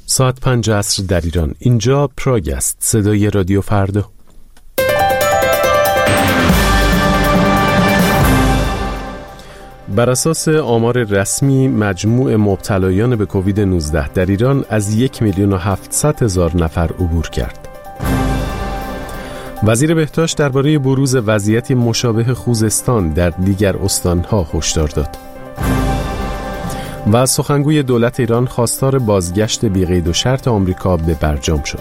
ساعت 5 عصر در ایران. اینجا پراگ است، صدای رادیو فردا. بر اساس آمار رسمی مجموع مبتلایان به کووید 19 در ایران از 1,700,000 نفر عبور کرد. وزیر بهداشت درباره بروز وضعیتی مشابه خوزستان در دیگر استان‌ها هشدار داد. و سخنگوی دولت ایران خواستار بازگشت بی‌قید و شرط آمریکا به برجام شد.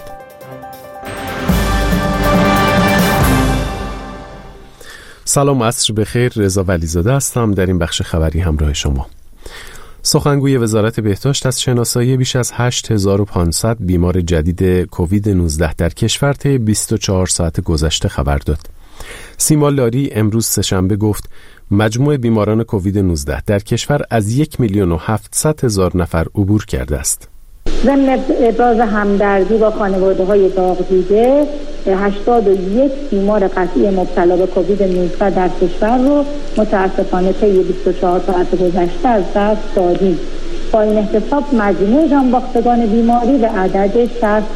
سلام، عصر بخیر. رضا ولیزاده هستم. در این بخش خبری همراه شما. سخنگوی وزارت بهداشت از شناسایی بیش از 8500 بیمار جدید کووید 19 در کشور طی 24 ساعت گذشته خبر داد. سیما لاری امروز سه‌شنبه گفت مجموع بیماران کووید 19 در کشور از 1,700,000 نفر عبور کرده است. ضمن ابراز همدردی با خانواده‌های داغ دیده، 81 بیمار قطعی مبتلا به کووید 19 در کشور رو متاسفانه طی 24 ساعت گذشته از دست دادیم. با این احتساب مجموع جانباختگان بیماری به عدد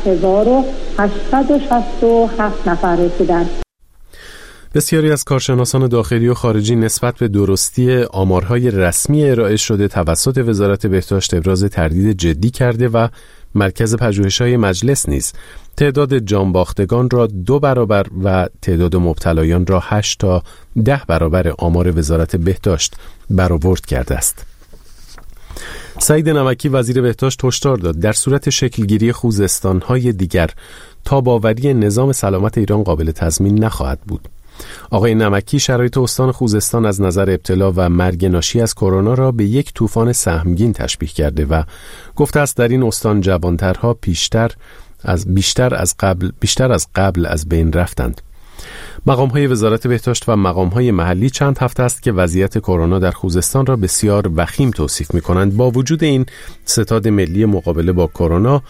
60,867 نفر رسیدند. بسیاری از کارشناسان داخلی و خارجی نسبت به درستی آمارهای رسمی ارائه شده توسط وزارت بهداشت ابراز تردید جدی کرده و مرکز پژوهش‌های مجلس نیز تعداد جانباختگان را 2 برابر و تعداد مبتلایان را 8 تا 10 برابر آمار وزارت بهداشت برآورد کرده است. سعید نمکی وزیر بهداشت هشدار داد در صورت شکلگیری خوزستان‌های دیگر تاب‌آوری نظام سلامت ایران قابل تضمین نخواهد بود. آقای نمکی شرایط استان خوزستان از نظر ابتلا و مرگ ناشی از کرونا را به یک طوفان سهمگین تشبیه کرده و گفته است در این استان جوانترها بیشتر از قبل از بین رفتند. مقام‌های وزارت بهداشت و مقام‌های محلی چند هفته است که وضعیت کرونا در خوزستان را بسیار وخیم توصیف می‌کنند. با وجود این ستاد ملی مقابله با کرونا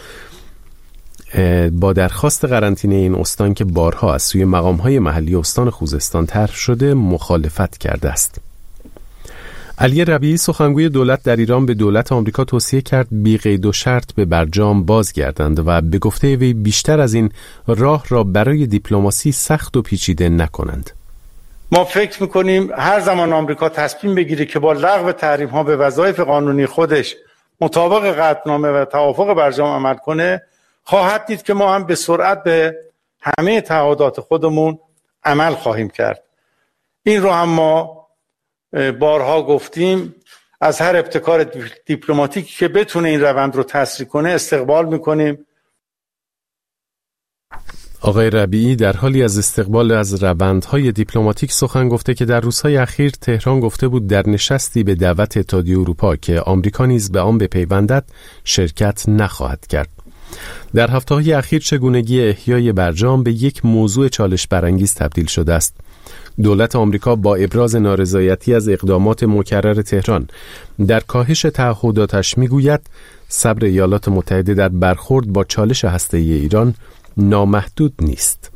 با درخواست قرنطینه این استان که بارها از سوی مقام‌های محلی استان خوزستان طرح شده مخالفت کرده است. علی ربیعی سخنگوی دولت در ایران به دولت آمریکا توصیه کرد بی‌قید و شرط به برجام بازگردند و به گفته وی بیشتر از این راه را برای دیپلماسی سخت و پیچیده نکنند. ما فکر می‌کنیم هر زمان آمریکا تصمیم بگیره که با لغو تحریم‌ها به وظایف قانونی خودش مطابق قطعنامه و توافق برجام عمل کنه، خواهد دید که ما هم به سرعت به همه تعهدات خودمون عمل خواهیم کرد. این رو هم ما بارها گفتیم، از هر ابتکار دیپلماتیکی که بتونه این روند رو تسریع کنه استقبال میکنیم. آقای ربیعی در حالی از استقبال از روندهای دیپلماتیک سخن گفته که در روزهای اخیر تهران گفته بود در نشستی به دعوت اتحادیه اروپا که آمریکا نیز به آن بپیوندد شرکت نخواهد کرد. در هفته‌های اخیر چگونگی احیای برجام به یک موضوع چالش برانگیز تبدیل شده است. دولت آمریکا با ابراز نارضایتی از اقدامات مکرر تهران در کاهش تعهداتش میگوید صبر ایالات متحده در برخورد با چالش هسته‌ای ایران نامحدود نیست.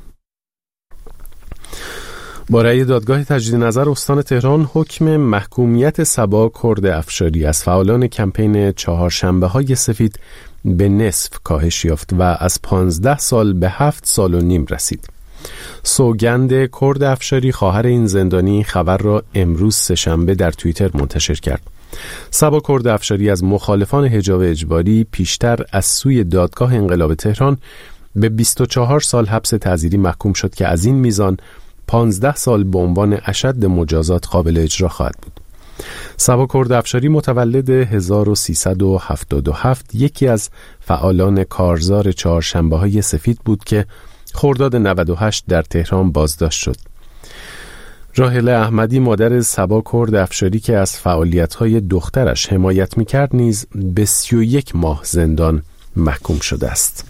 با رأی دادگاه تجدید نظر استان تهران حکم محکومیت صبا کرد افشاری از فعالان کمپین چهارشنبه‌های سفید به نصف کاهش یافت و از 15 سال به 7 سال و نیم رسید. سوگند کرد افشاری خواهر این زندانی خبر را امروز سه‌شنبه در توییتر منتشر کرد. صبا کرد افشاری از مخالفان حجاب اجباری پیشتر از سوی دادگاه انقلاب تهران به 24 سال حبس تعزیری محکوم شد که از این میزان 15 سال به عنوان اشد مجازات قابل اجرا خواهد بود. صبا کرد افشاری متولد 1377 یکی از فعالان کارزار چهارشنبه‌های سفید بود که خرداد 98 در تهران بازداشت شد. راحله احمدی مادر صبا کرد افشاری که از فعالیت‌های دخترش حمایت می‌کرد نیز به 31 ماه زندان محکوم شده است.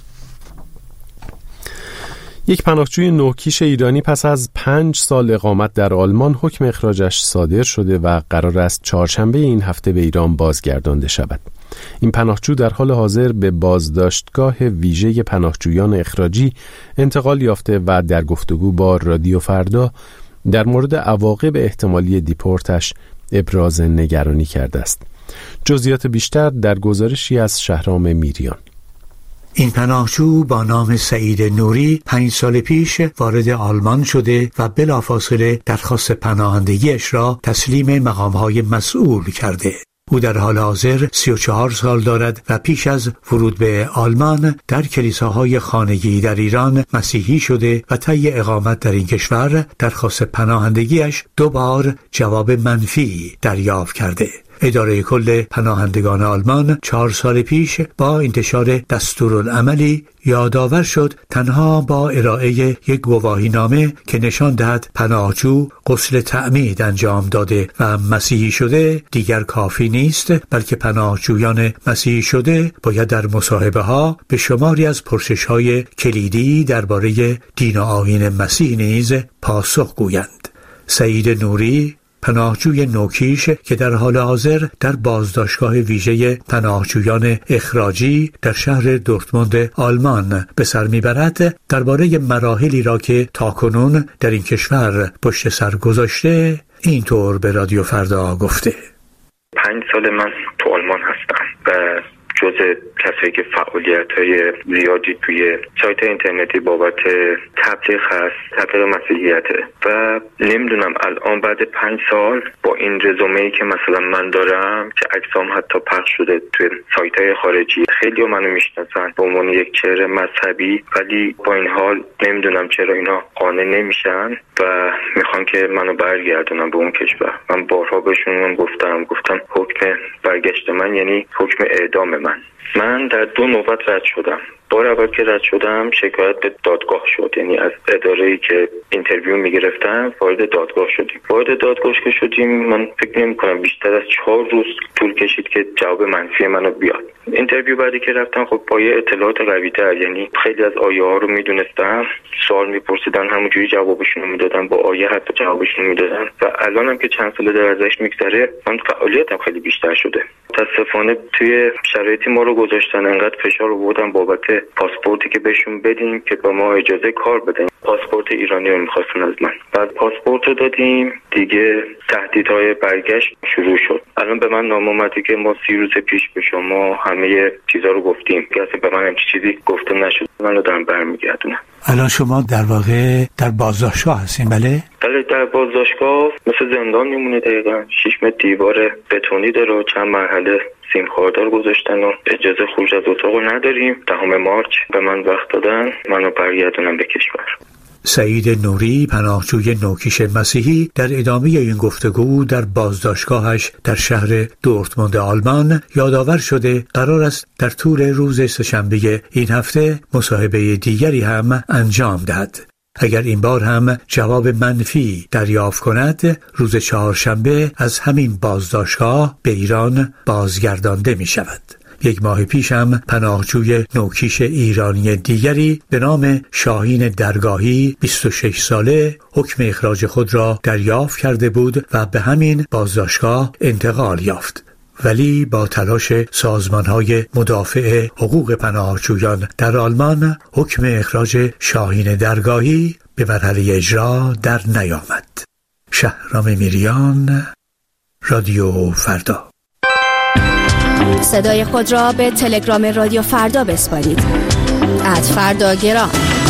یک پناهجوی نوکیش ایرانی پس از 5 سال اقامت در آلمان حکم اخراجش صادر شده و قرار است چهارشنبه این هفته به ایران بازگردانده شود. این پناهجو در حال حاضر به بازداشتگاه ویژه پناهجویان اخراجی انتقال یافته و در گفتگو با رادیو فردا در مورد عواقب احتمالی دیپورتش ابراز نگرانی کرده است. جزئیات بیشتر در گزارشی از شهرام میریان. این پناهجو با نام سعید نوری 5 سال پیش وارد آلمان شده و بلافاصله درخواست پناهندگیش را تسلیم مقام‌های مسئول کرده. او در حال حاضر 34 سال دارد و پیش از ورود به آلمان در کلیساهای خانگی در ایران مسیحی شده و طی اقامت در این کشور درخواست پناهندگیش 2 بار جواب منفی دریافت کرده. اداره کل پناهندگان آلمان 4 سال پیش با انتشار دستورالعملی یادآور شد تنها با ارائه یک گواهینامه که نشان دهد پناهجو غسل تعمید انجام داده و مسیحی شده دیگر کافی نیست، بلکه پناهجویان مسیحی شده باید در مصاحبه‌ها به شماری از پرسش‌های کلیدی درباره دین و آیین مسیح نیز پاسخ گویند. سعید نوری پناهجوی نوکیش که در حال حاضر در بازداشتگاه ویژه پناهجویان اخراجی در شهر دورتموند آلمان به سر میبرد، درباره مراحلی را که تاکنون در این کشور پشت سر گذاشته اینطور به رادیو فردا گفته: 5 سال من تو آلمان هستم و جزء کسایی که فعالیت‌های زیادی توی سایت اینترنتی بابت تبلیغ هست، تبلیغ مسیحیته و نمیدونم الان بعد 5 سال با این رزومه‌ای که مثلا من دارم که عکسام حتی پخش شده توی سایت‌های خارجی، خیلی‌ها منو میشناسن به عنوان یک چهره مذهبی، ولی با این حال نمیدونم چرا اینا قانع نمیشن و میخوان که منو برگردونن به اون کشور. من بارها بهشون گفتم حکم برگشت من یعنی حکم اعدام من در 2 نوبت رد شدم. بار اول که رد شدم شکایت به دادگاه شد، یعنی از اداره‌ای که اینترویو میگرفتم وارد دادگاه شدیم. وارد دادگاه که شدیم من فکر نمی‌کنم بیشتر از 4 روز طول کشید که جواب منفی منو بیاد. اینترویو بعدی که رفتم خب با یه اطلاعات قوی‌تر، یعنی خیلی از آیه‌ها رو میدونستم، سوال میپرسیدن همونجوری جوابشون رو میدادم، با آیه حتی جوابشون میدادن و الانم که چند سال در ازش میگذره من فعالیتم خیلی بیشتر شده. متأسفانه توی شرایطی ما رو گذاشتن، انقدر فشار آوردن بابت پاسپورتی که بهشون بدیم که با ما اجازه کار بدن. پاسپورت ایرانی رو می‌خواستن از من. بعد پاسپورت رو دادیم، دیگه تهدیدهای برگشت شروع شد. الان به من نامه اومده که ما 30 روز پیش به شما همه چیزا رو گفتیم، کسی به من همچین چیزی گفته نشد، منو دارن برمیگردونن. الان شما در واقع در بازداشتگاه هستین؟ بله در بازداشتگاه مثل زندان میمونه دقیقاً. 6 متر دیوار بتونی داره و چند مرحله سیم خاردار گذاشتن و اجازه خروج از اتاق نداریم. 10 مارس به من وقت دادن منو برگردونن به کشور. سعید نوری پناهجوی نوکیش مسیحی در ادامه این گفتگو در بازداشتگاهش در شهر دورتموند آلمان یادآور شده قرار است در طول روز سه‌شنبه این هفته مصاحبه دیگری هم انجام دهد. اگر این بار هم جواب منفی دریافت کند، روز 4 از همین بازداشتگاه به ایران بازگردانده می شود. 1 ماه پیش هم پناهجوی نوکیش ایرانی دیگری به نام شاهین درگاهی 26 ساله حکم اخراج خود را دریافت کرده بود و به همین بازداشتگاه انتقال یافت. ولی با تلاش سازمان‌های مدافع حقوق پناهجویان در آلمان حکم اخراج شاهین درگاهی به مرحله اجرا در نیامد. شهرام میریان، رادیو فردا. صدای خود را به تلگرام رادیو فردا بسپارید. @فرداگرام.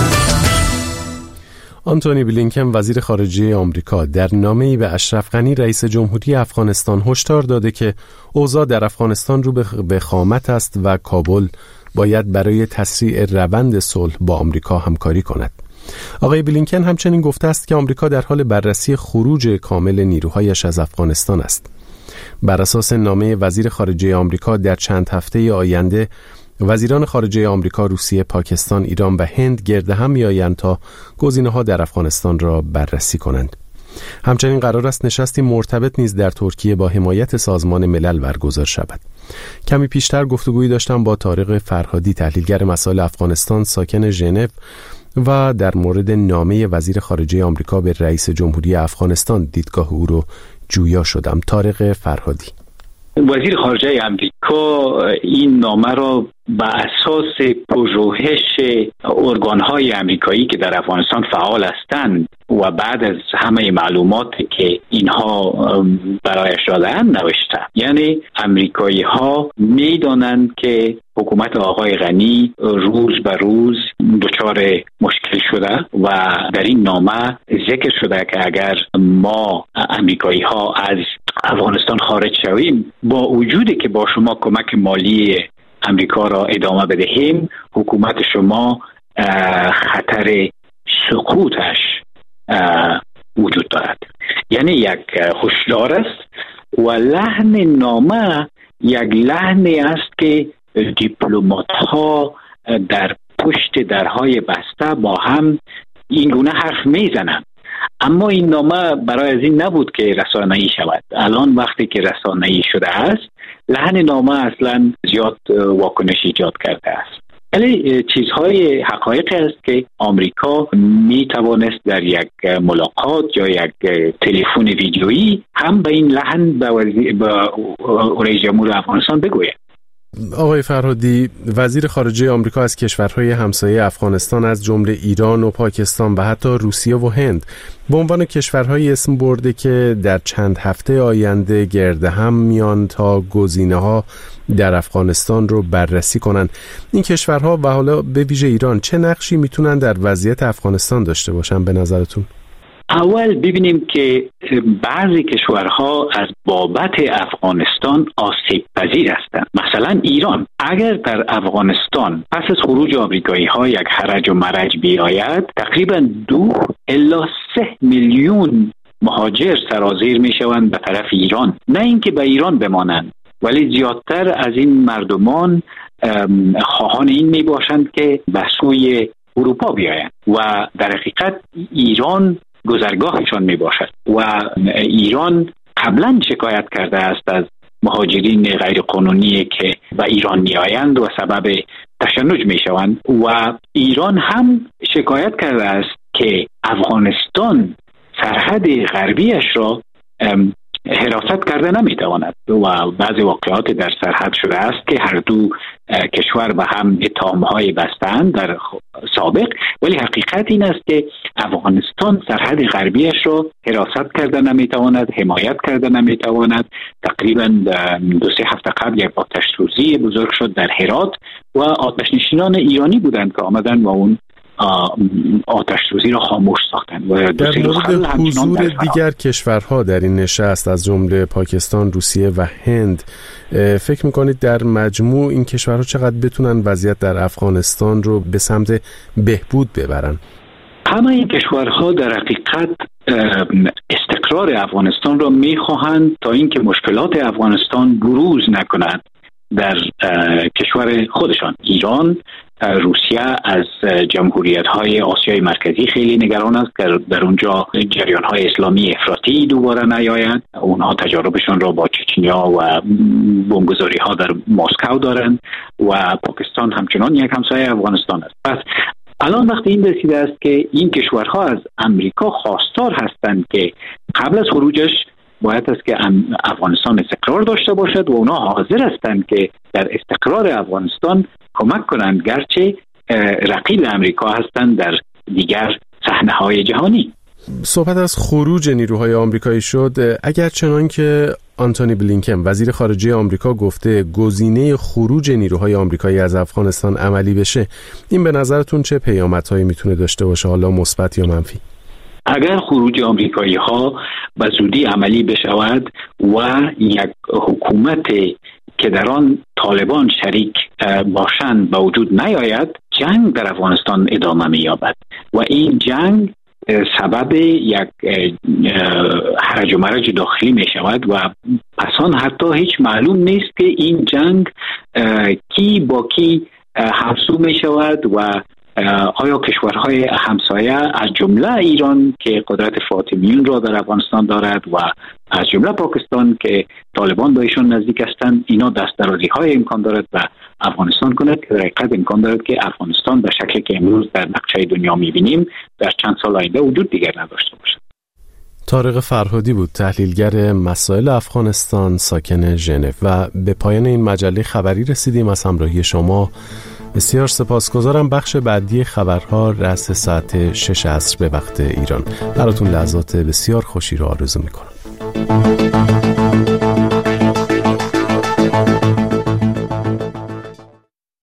آنتونی بلینکن وزیر خارجه آمریکا در نامه‌ای به اشرف غنی رئیس جمهوری افغانستان هشدار داده که اوضاع در افغانستان رو به وخامت است و کابل باید برای تسریع روند صلح با آمریکا همکاری کند. آقای بلینکن همچنین گفته است که آمریکا در حال بررسی خروج کامل نیروهایش از افغانستان است. بر اساس نامه وزیر خارجه آمریکا در چند هفته آینده وزیران خارجه آمریکا، روسیه، پاکستان، ایران و هند گرد هم می‌آیند تا گزینه‌ها در افغانستان را بررسی کنند. همچنین قرار است نشستی مرتبط نیز در ترکیه با حمایت سازمان ملل برگزار شود. کمی پیشتر گفتگویی داشتم با طارق فرهادی، تحلیلگر مسائل افغانستان ساکن ژنو، و در مورد نامه وزیر خارجه آمریکا به رئیس جمهوری افغانستان دیدگاه او رو جویا شدم. طارق فرهادی: وزیر خارجه آمریکا امریکا این نامه را به اساس پژوهش ارگان‌های امریکایی که در افغانستان فعال هستند و بعد از همه معلوماتی که اینها برایش دادند نوشته. یعنی امریکایی‌ها می‌دانند که حکومت آقای غنی روز به روز دچار مشکل شده و در این نامه ذکر شده که اگر ما امریکایی‌ها از افغانستان خارج شویم، با وجودی که با شما کمک مالی امریکا را ادامه بدهیم، حکومت شما خطر سقوطش وجود دارد. یعنی یک هشدار است و لحن نامه یک لحنی است که دیپلمات ها در پشت درهای بسته با هم این گونه حرف میزنند. اما این نامه برای از این نبود که رسانه‌ای شود. الان وقتی که رسانه‌ای شده است، لحن نامه اصلا زیاد واکنش ایجاد کرده است. ولی چیزهای حقایق است که آمریکا می توانست در یک ملاقات یا یک تلفن ویدیویی هم به این لحن به رئیس جمهور افغانستان بگوید. آقای فرهادی، وزیر خارجه آمریکا از کشورهای همسایه افغانستان از جمله ایران و پاکستان و حتی روسیه و هند به عنوان کشورهای اسم برده که در چند هفته آینده گرد هم میان تا گزینه‌ها در افغانستان رو بررسی کنن. این کشورها و حالا به ویژه ایران چه نقشی میتونن در وضعیت افغانستان داشته باشن به نظرتون؟ اول ببینیم که بعضی کشورها از بابت افغانستان آسیب پذیر هستند. مثلا ایران اگر در افغانستان پس از خروج آمریکایی ها یک هرج و مرج بیاید، تقریبا 2 الی 3 میلیون مهاجر سرازیر می شوند به طرف ایران. نه اینکه به ایران بمانند، ولی زیادتر از این مردمان خواهان این می باشند که به سوی اروپا بیایند و در حقیقت ایران گذرگاهشان می باشد و ایران قبلا شکایت کرده است از مهاجرین غیر قانونی که به ایران می آیند و سبب تشنج می شوند و ایران هم شکایت کرده است که افغانستان سرحد غربیش را حراست کرده نمی تواند و بعضی واقعات در سرحد شده است که هر دو کشور به هم اتهام‌های بستند در سابق، ولی حقیقت این است که افغانستان سرحد غربیش را حراست کرده نمی تواند، حمایت کرده نمی تواند. تقریبا 2-3 هفته قبل یک آتش سوزی بزرگ شد در هرات و آتش‌نشینان ایرانی بودند که آمدن و اون آتش سوزی را خاموش ساختند. و در مورد حضور دیگر کشورها در این نشست از جمله پاکستان، روسیه و هند، فکر میکنید در مجموع این کشورها چقدر بتونن وضعیت در افغانستان رو به سمت بهبود ببرن؟ همه این کشورها در حقیقت استقرار افغانستان را میخواهند تا اینکه مشکلات افغانستان بروز نکند در کشور خودشان. ایران، روسیه از جمهوریت‌های آسیای مرکزی خیلی نگران است که در اونجا جریان‌های اسلامی افراطی دوباره نیاید. اونها تجاربشان را با چچنیا و بمبگذاری‌ها در مسکو دارند و پاکستان همچنان یک همسایه افغانستان است. پس الان وقتی این رسیده است که این کشورها از امریکا خواستار هستند که قبل از خروجش باید است که افغانستان استقرار داشته باشد و اونا حاضر هستند که در استقرار افغانستان کمک کنند، گرچه رقیب امریکا هستند در دیگر صحنه‌های جهانی. صحبت از خروج نیروهای آمریکایی شد. اگر چنان که آنتونی بلینکن وزیر خارجه آمریکا گفته گزینه خروج نیروهای آمریکایی از افغانستان عملی بشه، این به نظرتون چه پیامدهایی میتونه داشته باشه، حالا مثبت یا منفی؟ اگر خروج آمریکایی ها به زودی عملی بشود و یک حکومت که در آن طالبان شریک باشند به وجود نیاید، جنگ در افغانستان ادامه می‌یابد و این جنگ سبب یک هرج و مرج داخلی می شود و پسان حتی هیچ معلوم نیست که این جنگ کی با کی همسو می شود و آیا کشورهای همسایه از جمله ایران که قدرت فاطمیون را در افغانستان دارد و از جمله پاکستان که طالبان با ایشان نزدیک هستند، اینا دستدرازی های امکان دارد و افغانستان کند که در حقیقت امکان دارد که افغانستان به شکلی که امروز در نقشه دنیا می‌بینیم در چند سال آینده وجود دیگر نداشته باشد. طارق فرهادی بود، تحلیلگر مسائل افغانستان، ساکن ژنو. و به پایان این مجله خبری رسیدیم. از همراهی شما بسیار سپاسگزارم. بخش بعدی خبرها رأس ساعت 6 عصر به وقت ایران. براتون لحظات بسیار خوشی رو آرزو میکنم.